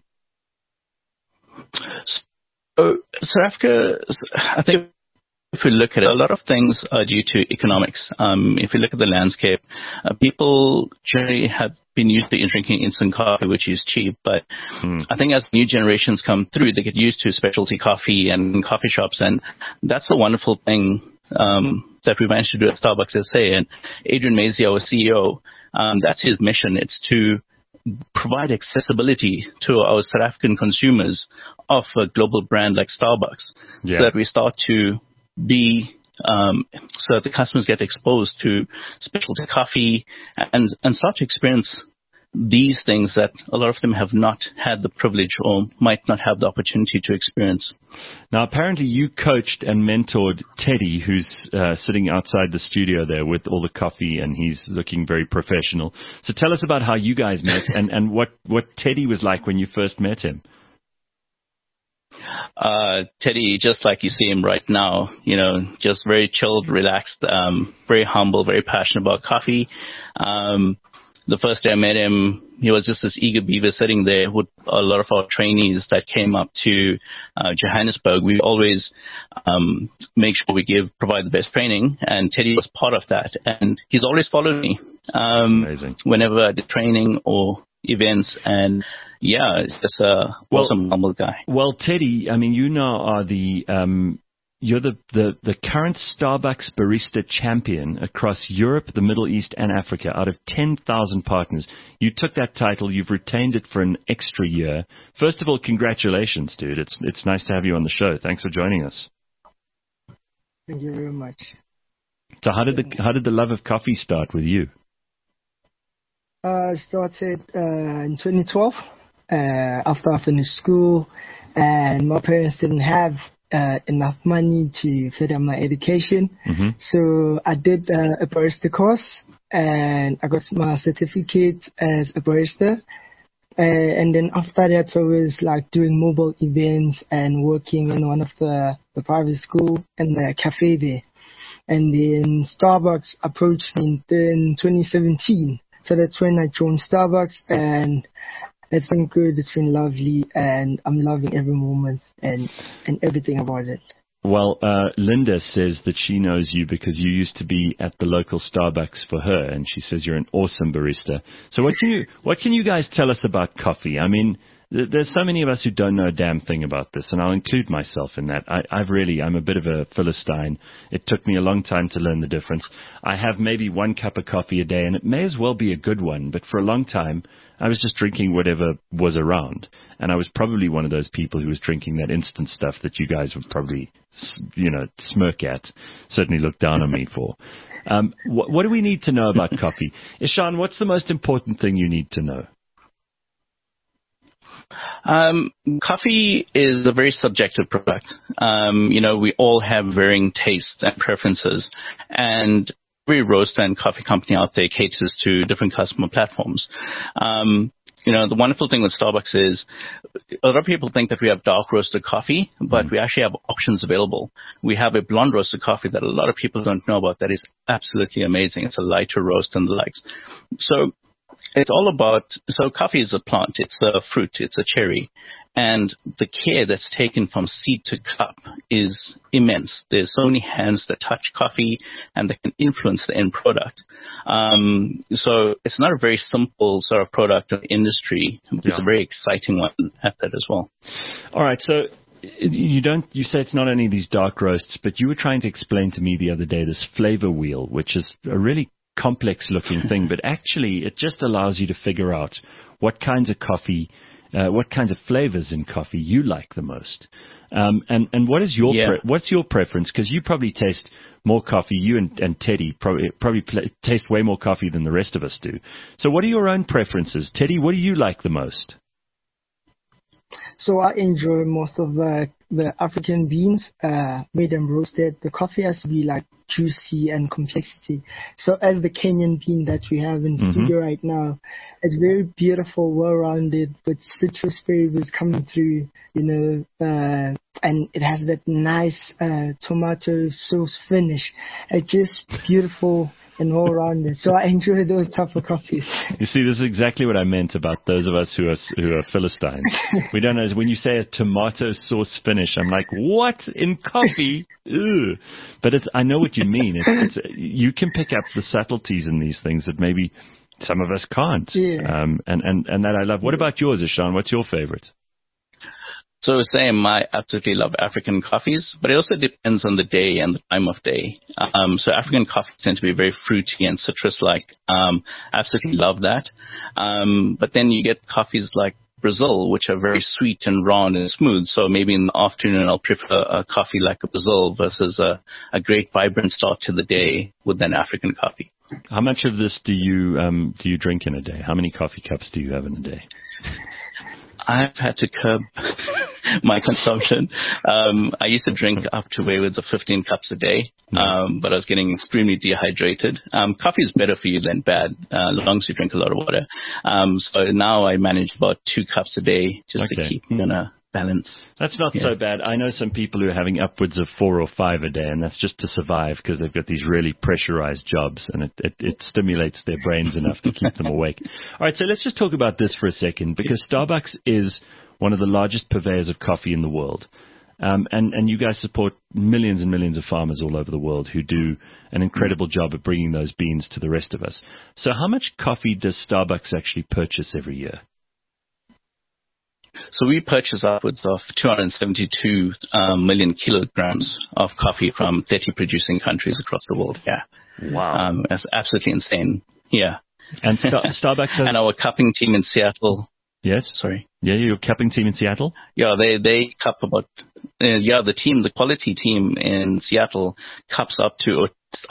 So South Africa, I think if we look at it, a lot of things are due to economics. If you look at the landscape, people generally have been used to drinking instant coffee, which is cheap. But I think as new generations come through, they get used to specialty coffee and coffee shops. And that's a wonderful thing that we managed to do at Starbucks SA. And Adrian Mazey, our CEO, that's his mission. It's to provide accessibility to our South African consumers of a global brand like Starbucks, so that we start to be so that the customers get exposed to specialty coffee and start to experience these things that a lot of them have not had the privilege or might not have the opportunity to experience. Now, apparently you coached and mentored Teddy, who's sitting outside the studio there with all the coffee, and he's looking very professional. So tell us about how you guys met and what Teddy was like when you first met him. Teddy, just like you see him right now, just very chilled, relaxed, very humble, very passionate about coffee. The first day I met him, he was just this eager beaver sitting there with a lot of our trainees that came up to Johannesburg. We always make sure we provide the best training, and Teddy was part of that. And he's always followed me whenever I did training or events, and it's just a awesome, humble guy. Well, Teddy, I mean, you now are you're the current Starbucks barista champion across Europe, the Middle East, and Africa. Out of 10,000 partners, you took that title. You've retained it for an extra year. First of all, congratulations, dude. It's nice to have you on the show. Thanks for joining us. Thank you very much. So, how did the love of coffee start with you? Started in 2012 after I finished school, and my parents didn't have enough money to further my education. So I did a barista course, and I got my certificate as a barista. And then after that, I was like doing mobile events and working in one of the private school and the cafe there. And then Starbucks approached me in 2017. So that's when I joined Starbucks, and it's been good. It's been lovely, and I'm loving every moment and everything about it. Well, Linda says that she knows you because you used to be at the local Starbucks for her, and she says you're an awesome barista. So what can you guys tell us about coffee? I mean, there's so many of us who don't know a damn thing about this, and I'll include myself in that. I'm a bit of a Philistine. It took me a long time to learn the difference. I have maybe 1 cup of coffee a day, and it may as well be a good one, but for a long time, I was just drinking whatever was around. And I was probably one of those people who was drinking that instant stuff that you guys would probably, smirk at, certainly look down on me for. What do we need to know about coffee? Ishan, what's the most important thing you need to know? Coffee is a very subjective product. We all have varying tastes and preferences, and every roaster and coffee company out there caters to different customer platforms. The wonderful thing with Starbucks is a lot of people think that we have dark roasted coffee, but we actually have options available. We have a blonde roasted coffee that a lot of people don't know about that is absolutely amazing. It's a lighter roast and the likes. So it's all about, coffee is a plant, it's a fruit, it's a cherry, and the care that's taken from seed to cup is immense. There's so many hands that touch coffee and that can influence the end product. So it's not a very simple sort of product of industry. It's a very exciting one at that as well. All right, so you say it's not only these dark roasts, but you were trying to explain to me the other day this flavor wheel, which is a really complex looking thing, but actually it just allows you to figure out what kinds of coffee, what kinds of flavors in coffee you like the most. And what is what's your preference? Because you probably taste more coffee. You and Teddy probably taste way more coffee than the rest of us do. So what are your own preferences? Teddy, what do you like the most? So I enjoy most of the African beans, made and roasted. The coffee has to be like juicy and complexity. So as the Kenyan bean that we have in studio right now, it's very beautiful, well-rounded, with citrus flavors coming through, and it has that nice tomato sauce finish. It's just beautiful and all-rounded. So I enjoy those type of coffees. You see, this is exactly what I meant about those of us who are Philistines. We don't know. When you say a tomato sauce finish, I'm like, what in coffee? Ugh. But I know what you mean. You can pick up the subtleties in these things that maybe some of us can't. Yeah. And that I love. What about yours, Ishan? What's your favorite? So same, I absolutely love African coffees, but it also depends on the day and the time of day. So African coffees tend to be very fruity and citrus-like. Absolutely love that. But then you get coffees like Brazil, which are very sweet and round and smooth. So maybe in the afternoon, I'll prefer a coffee like a Brazil versus a great vibrant start to the day with an African coffee. How much of this do you drink in a day? How many coffee cups do you have in a day? I've had to curb my consumption. I used to drink up to upwards of 15 cups a day, but I was getting extremely dehydrated. Coffee is better for you than bad, as long as you drink a lot of water. So now I manage about 2 cups a day just to keep me on a balance. That's not so bad. I know some people who are having upwards of 4 or 5 a day, and that's just to survive because they've got these really pressurized jobs, and it stimulates their brains enough to keep them awake. All right, so let's just talk about this for a second, because Starbucks is one of the largest purveyors of coffee in the world. And you guys support millions and millions of farmers all over the world who do an incredible job at bringing those beans to the rest of us. So how much coffee does Starbucks actually purchase every year? So we purchase upwards of 272 million kilograms of coffee from 30 producing countries across the world. Yeah. Wow. That's absolutely insane. Yeah. And Starbucks has... And our cupping team in Seattle. Yes? Sorry. Yeah, your cupping team in Seattle? Yeah, they cup about... the quality team in Seattle cups up to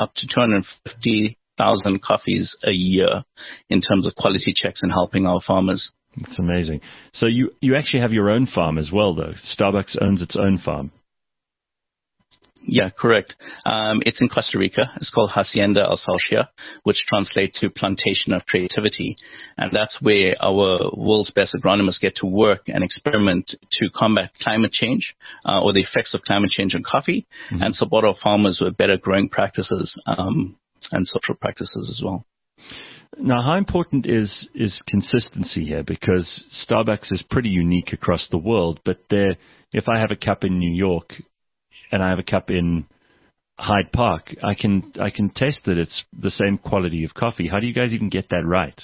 250,000 coffees a year in terms of quality checks and helping our farmers. That's amazing. So you actually have your own farm as well, though. Starbucks owns its own farm. Yeah, correct. It's in Costa Rica. It's called Hacienda Alsaticia, which translates to plantation of creativity. And that's where our world's best agronomists get to work and experiment to combat climate change or the effects of climate change on coffee and support our farmers with better growing practices and social practices as well. Now, how important is consistency here? Because Starbucks is pretty unique across the world, but if I have a cup in New York and I have a cup in Hyde Park, I can test that it's the same quality of coffee. How do you guys even get that right?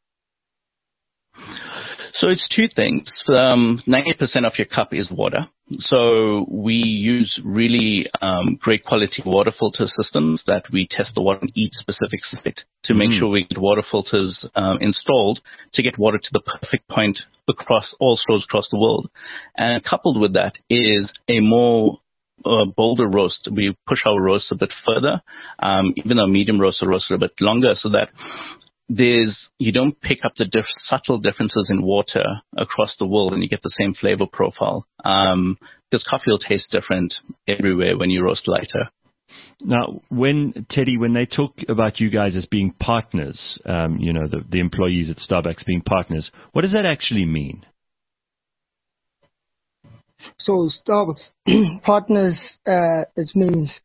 So it's 2 things. 90% of your cup is water. So we use really great quality water filter systems that we test the water in each specific site to make sure we get water filters installed to get water to the perfect point across all stores across the world. And coupled with that is a more bolder roast. We push our roast a bit further, even though medium roast are roasted a bit longer, so that you don't pick up the subtle differences in water across the world and you get the same flavor profile. Because coffee will taste different everywhere when you roast lighter. Now, when they talk about you guys as being partners, the employees at Starbucks being partners, what does that actually mean? So Starbucks partners, it means,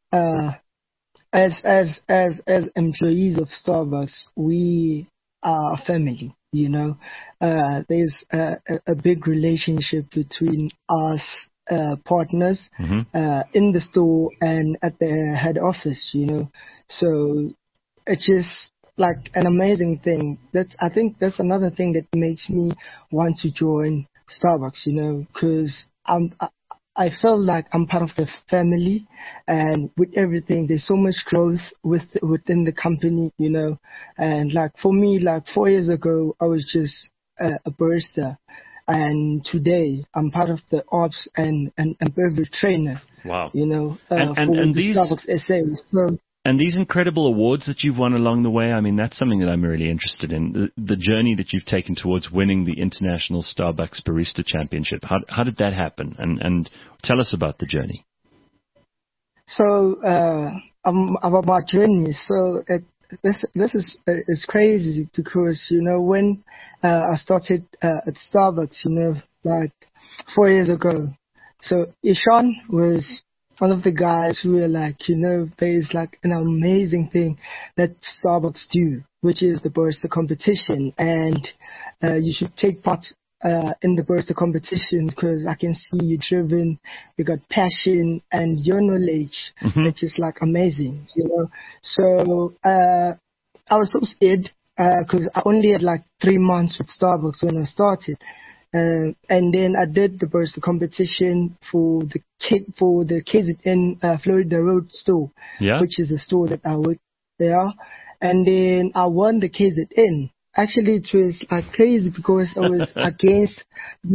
as employees of Starbucks, we are a family, There's a big relationship between us, partners, in the store and at the head office, So it's just like an amazing thing. I think that's another thing that makes me want to join Starbucks, because I felt like I'm part of the family, and with everything, there's so much growth within the company, and like for me, like 4 years ago, I was just a barista, and today I'm part of the ops and beverage trainer. Wow. For the Starbucks SA. So And these incredible awards that you've won along the way, I mean, that's something that I'm really interested in. The journey that you've taken towards winning the International Starbucks Barista Championship. How did that happen? And tell us about the journey. So, about my journey. So, this is crazy because, when I started at Starbucks, like 4 years ago. So, Ishan was one of the guys who were like, there's like an amazing thing that Starbucks do, which is the barista competition. And you should take part in the barista competition because I can see you driven, you got passion and your knowledge, which is like amazing, So I was so scared because I only had like 3 months with Starbucks when I started. And then I did the barista competition for the KZN Florida Road store, which is the store that I work there. And then I won the KZN. Actually, it was like crazy because I was against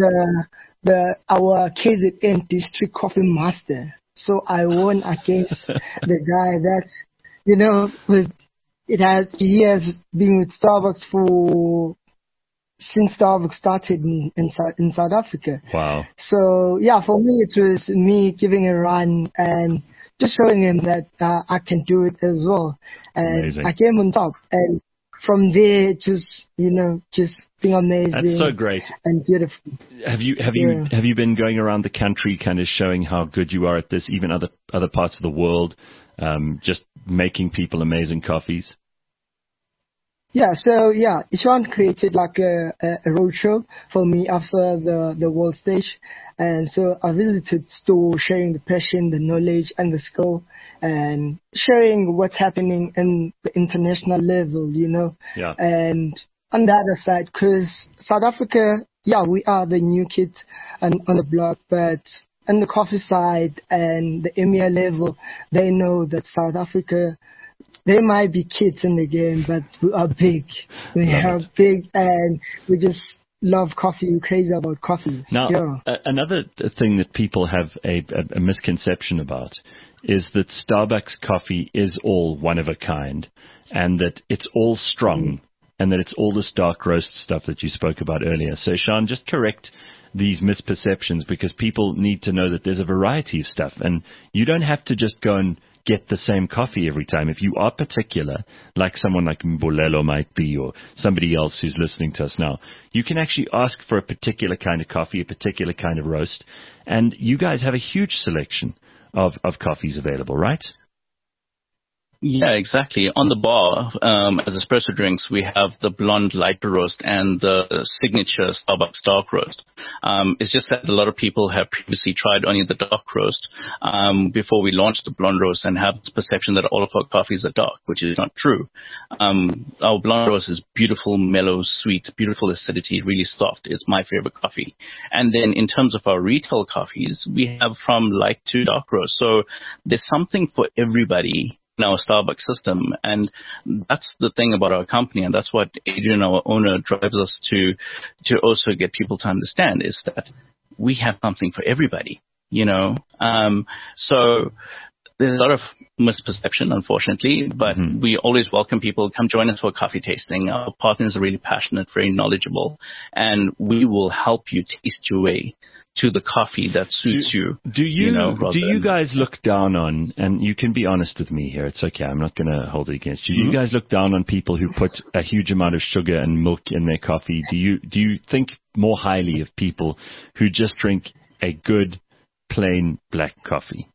our KZN district coffee master. So I won against the guy that, he has been with Starbucks since Starbucks started in South Africa. Wow. So, yeah, for me, it was me giving a run and just showing him that I can do it as well. And amazing. I came on top. And from there, just being amazing. That's so great. And beautiful. Have you been going around the country kind of showing how good you are at this, even other parts of the world, just making people amazing coffees? Yeah, so Ishan created like a roadshow for me after the world stage. And so I visited store sharing the passion, the knowledge and the skill and sharing what's happening in the international level, Yeah. And on the other side, because South Africa, we are the new kids on the block, but on the coffee side and the EMEA level, they know that South Africa, they might be kids in the game, but we are big. We are big and we just love coffee. We're crazy about coffee. Now, another thing that people have a misconception about is that Starbucks coffee is all one of a kind and that it's all strong and that it's all this dark roast stuff that you spoke about earlier. So, Sean, just correct these misperceptions because people need to know that there's a variety of stuff and you don't have to just go and get the same coffee every time. If you are particular, like someone like Mbolelo might be or somebody else who's listening to us now, you can actually ask for a particular kind of coffee, a particular kind of roast, and you guys have a huge selection of coffees available, right? Yeah, exactly. On the bar, as espresso drinks, we have the blonde light roast and the signature Starbucks dark roast. It's just that a lot of people have previously tried only the dark roast before we launched the blonde roast and have this perception that all of our coffees are dark, which is not true. Our blonde roast is beautiful, mellow, sweet, beautiful acidity, really soft. It's my favorite coffee. And then in terms of our retail coffees, we have from light to dark roast. So there's something for everybody in our Starbucks system. And that's the thing about our company. And that's what Adrian, our owner, drives us to also get people to understand is that we have something for everybody, So there's a lot of misperception, unfortunately, but we always welcome people. Come join us for a coffee tasting. Our partners are really passionate, very knowledgeable, and we will help you taste your way to the coffee that suits you. Do you guys look down on, and you can be honest with me here, it's okay, I'm not going to hold it against you. Do you guys look down on people who put a huge amount of sugar and milk in their coffee? Do you think more highly of people who just drink a good, plain black coffee?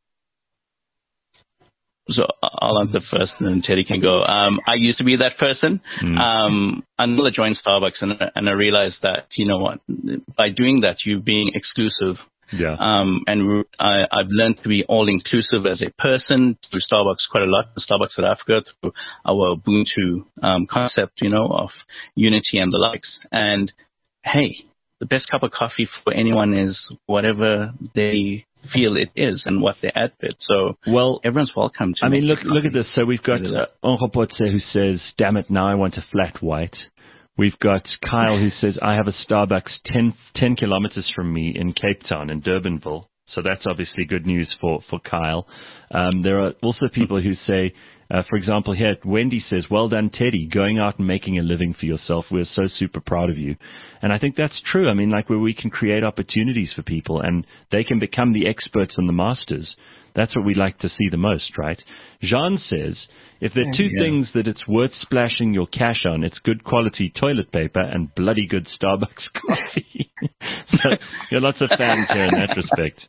So I'll answer first and then Teddy can go. I used to be that person until I joined Starbucks and I realized that, by doing that, you're being exclusive. Yeah. And I've learned to be all inclusive as a person through Starbucks quite a lot, Starbucks South Africa, through our Ubuntu concept, of unity and the likes. And hey, the best cup of coffee for anyone is whatever they feel it is and what they advocate. So everyone's welcome to. I mean, look at this. So we've got Onhopotse who says, "Damn it, now I want a flat white." We've got Kyle who says, "I have a Starbucks 10 kilometers from me in Cape Town in Durbanville." So that's obviously good news for Kyle. There are also people who say, for example, here, Wendy says, well done, Teddy, going out and making a living for yourself. We're so super proud of you. And I think that's true. I mean, like where we can create opportunities for people and they can become the experts and the masters. That's what we like to see the most, right? Jean says, if there are two things that it's worth splashing your cash on, it's good quality toilet paper and bloody good Starbucks coffee. So there are lots of fans here in that respect.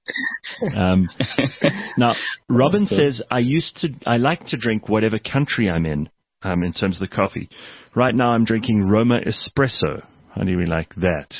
Now, Robin says, I like to drink whatever country I'm in terms of the coffee. Right now I'm drinking Roma Espresso. How do we like that?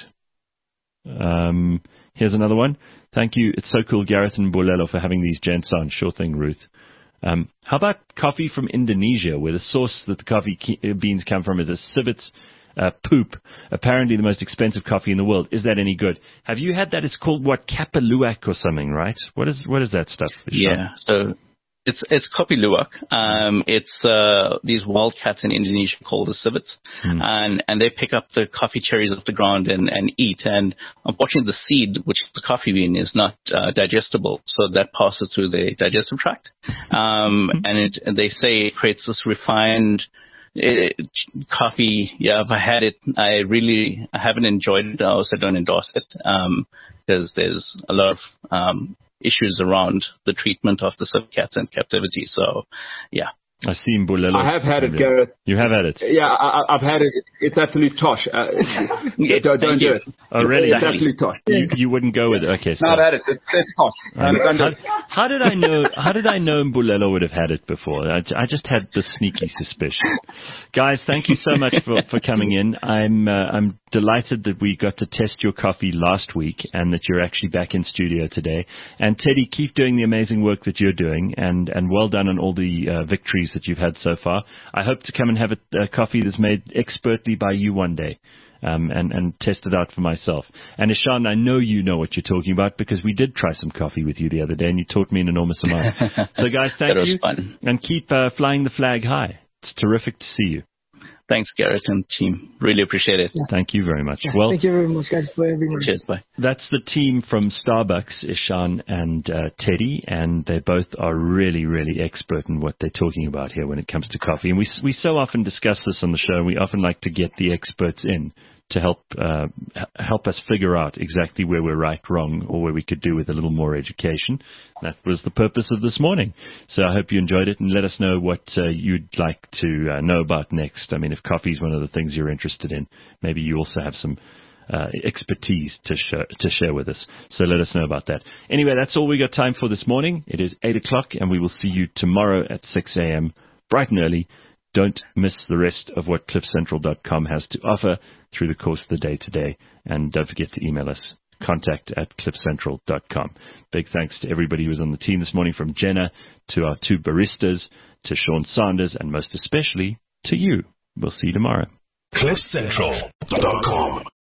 Here's another one. Thank you. It's so cool, Gareth and Bulelo, for having these gents on. Sure thing, Ruth. How about coffee from Indonesia, where the source that the coffee beans come from is a civets poop, apparently the most expensive coffee in the world. Is that any good? Have you had that? It's called, what, Kapaluak or something, right? What is that stuff? Yeah, so it's Kopi Luwak. It's these wildcats in Indonesia called the civets, and they pick up the coffee cherries off the ground and eat. And unfortunately, the seed, which is the coffee bean, is not digestible, so that passes through the digestive tract. And they say it creates this refined coffee. Yeah, if I had it, I haven't enjoyed it. I also don't endorse it because there's a lot of issues around the treatment of the cats in captivity. So, yeah. I see Mbulelo. I have had it, Gareth. You have had it? Yeah, I've had it. It's absolute tosh. Don't do it. Oh, really? It's absolute tosh. You wouldn't go with it? Okay. So. No, I've had it. It's tosh. How did I know Mbulelo would have had it before? I just had the sneaky suspicion. Guys, thank you so much for coming in. I'm delighted that we got to test your coffee last week and that you're actually back in studio today. And Teddy, keep doing the amazing work that you're doing, and well done on all the victories that you've had so far. I hope to come and have a coffee that's made expertly by you one day, and test it out for myself. And Ishan, I know you know what you're talking about because we did try some coffee with you the other day and you taught me an enormous amount. So guys, thank you. Fun. And keep flying the flag high. It's terrific to see you. Thanks, Gareth and team. Really appreciate it. Yeah. Thank you very much. Yeah, well, thank you very much, guys, for everything. Cheers, bye. That's the team from Starbucks, Ishan and Teddy, and they both are really, really expert in what they're talking about here when it comes to coffee. And we so often discuss this on the show. We often like to get the experts in to help us figure out exactly where we're right, wrong, or where we could do with a little more education. That was the purpose of this morning. So I hope you enjoyed it, and let us know what you'd like to know about next. I mean, if coffee is one of the things you're interested in, maybe you also have some expertise to share with us. So let us know about that. Anyway, that's all we got time for this morning. It is 8 o'clock, and we will see you tomorrow at 6 a.m. bright and early. Don't miss the rest of what cliffcentral.com has to offer through the course of the day today. And don't forget to email us, contact@cliffcentral.com. Big thanks to everybody who was on the team this morning, from Jenna to our two baristas, to Sean Sanders, and most especially to you. We'll see you tomorrow. cliffcentral.com